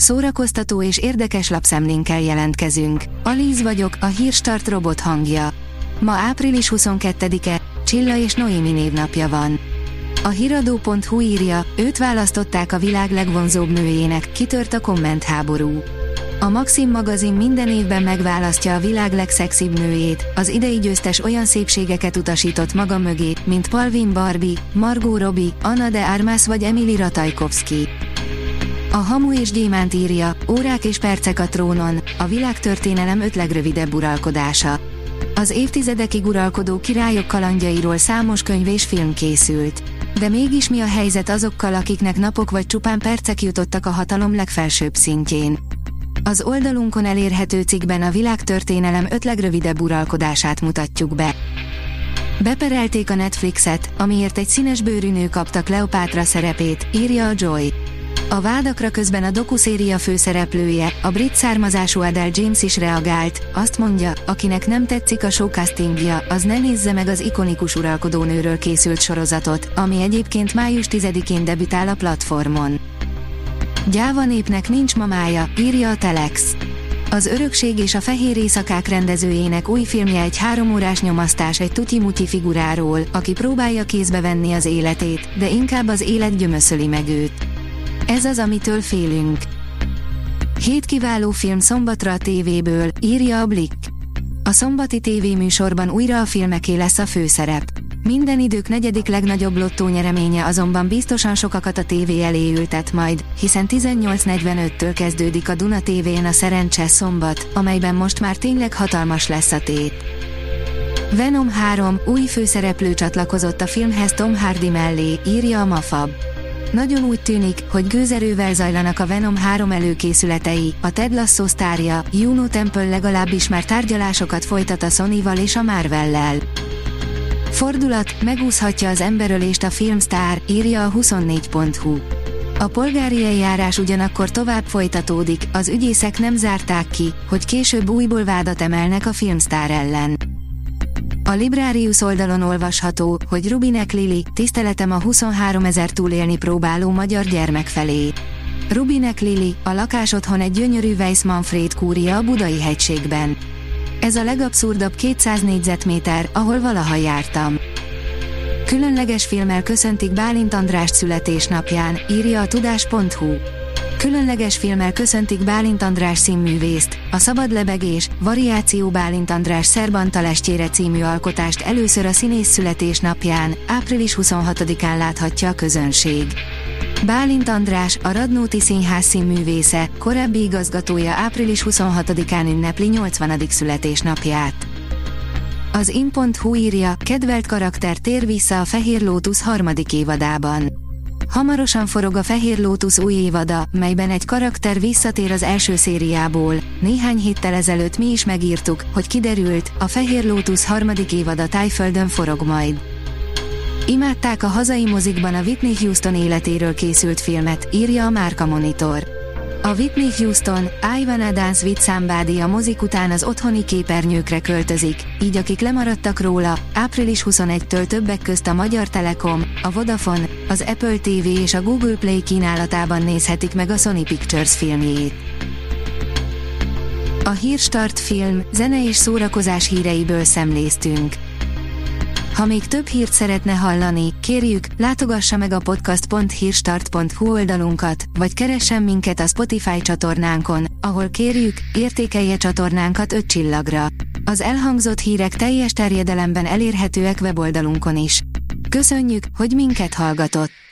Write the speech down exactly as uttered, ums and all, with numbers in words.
szórakoztató és érdekes lapszemlénkkel jelentkezünk. Alíz vagyok, a Hírstart robot hangja. Ma április huszonkettedike, Csilla és Noémi névnapja van. A hiradó pont hu írja, őt választották a világ legvonzóbb nőjének, kitört a kommentháború. A Maxim magazin minden évben megválasztja a világ legszexibb nőjét, az idei győztes olyan szépségeket utasított maga mögé, mint Palvin Barbie, Margot Robbie, Anna de Armas vagy Emily Ratajkowski. A Hamu és Gyémánt írja, órák és percek a trónon, a világtörténelem öt legrövidebb uralkodása. Az évtizedekig uralkodó királyok kalandjairól számos könyv és film készült. De mégis mi a helyzet azokkal, akiknek napok vagy csupán percek jutottak a hatalom legfelsőbb szintjén? Az oldalunkon elérhető cikkben a világtörténelem öt legrövidebb uralkodását mutatjuk be. Beperelték a Netflixet, amiért egy színesbőrű nő kapta Kleopátra szerepét, írja a Joy. A vádakra közben a dokuszéria főszereplője, a brit származású Adele James is reagált, azt mondja, akinek nem tetszik a showcastingja, az ne nézze meg az ikonikus uralkodónőről készült sorozatot, ami egyébként május tizedikén debütál a platformon. Gyáva népnek nincs mamája, írja a Telex. Az Örökség és a Fehér éjszakák rendezőjének új filmje egy háromórás nyomasztás egy tutyi-mutyi figuráról, aki próbálja kézbe venni az életét, de inkább az élet gyömöszöli meg őt. Ez az, amitől félünk. Hét kiváló film szombatra a tévéből, írja a Blick. A szombati tévéműsorban újra a filmeké lesz a főszerep. Minden idők negyedik legnagyobb lottónyereménye azonban biztosan sokakat a tévé elé ültet majd, hiszen tizennyolc negyvenöttől kezdődik a Duna té vén a Szerencse szombat, amelyben most már tényleg hatalmas lesz a tét. Venom három, új főszereplő csatlakozott a filmhez Tom Hardy mellé, írja a Mafab. Nagyon úgy tűnik, hogy gőzerővel zajlanak a Venom három előkészületei, a Ted Lasso sztárja, Juno Temple legalábbis már tárgyalásokat folytat a Sonyval és a Marvellel. Fordulat, megúszhatja az emberölést a filmsztár, írja a huszonnégy pont hu. A polgári eljárás ugyanakkor tovább folytatódik, az ügyészek nem zárták ki, hogy később újból vádat emelnek a filmsztár ellen. A Librarius oldalon olvasható, hogy Rubinek Lili, tiszteletem a huszonháromezer túlélni próbáló magyar gyermek felé. Rubinek Lili, a lakásotthon egy gyönyörű Weiss Manfred kúria a Budai hegységben. Ez a legabszurdabb kétszáz négyzetméter, ahol valaha jártam. Különleges filmmel köszöntik Bálint Andrást születésnapján, írja a tudás pont hu. Különleges filmmel köszöntik Bálint András színművészt, a Szabad lebegés, variáció Bálint András Szerbantalestjére című alkotást először a színész születésnapján, április huszonhatodikán láthatja a közönség. Bálint András, a Radnóti Színház színművésze, korábbi igazgatója április huszonhatodikán ünnepli nyolcvanadik születésnapját. Az in pont hu írja, kedvelt karakter tér vissza a Fehér Lótusz harmadik évadában. Hamarosan forog a Fehér Lótusz új évada, melyben egy karakter visszatér az első szériából. Néhány héttel ezelőtt mi is megírtuk, hogy kiderült, a Fehér Lótusz harmadik évada Tájföldön forog majd. Imádták a hazai mozikban a Whitney Houston életéről készült filmet, írja a Márka Monitor. A Whitney Houston, I Wanna Dance with Somebody a mozik után az otthoni képernyőkre költözik, így akik lemaradtak róla, április huszonegyedikétől többek közt a Magyar Telekom, a Vodafone, az Apple té vé és a Google Play kínálatában nézhetik meg a Sony Pictures filmjét. A Hírstart film, zene és szórakozás híreiből szemléztünk. Ha még több hírt szeretne hallani, kérjük, látogassa meg a podcast pont hírstart pont hu oldalunkat, vagy keressen minket a Spotify csatornánkon, ahol kérjük, értékelje csatornánkat öt csillagra. Az elhangzott hírek teljes terjedelemben elérhetőek weboldalunkon is. Köszönjük, hogy minket hallgatott!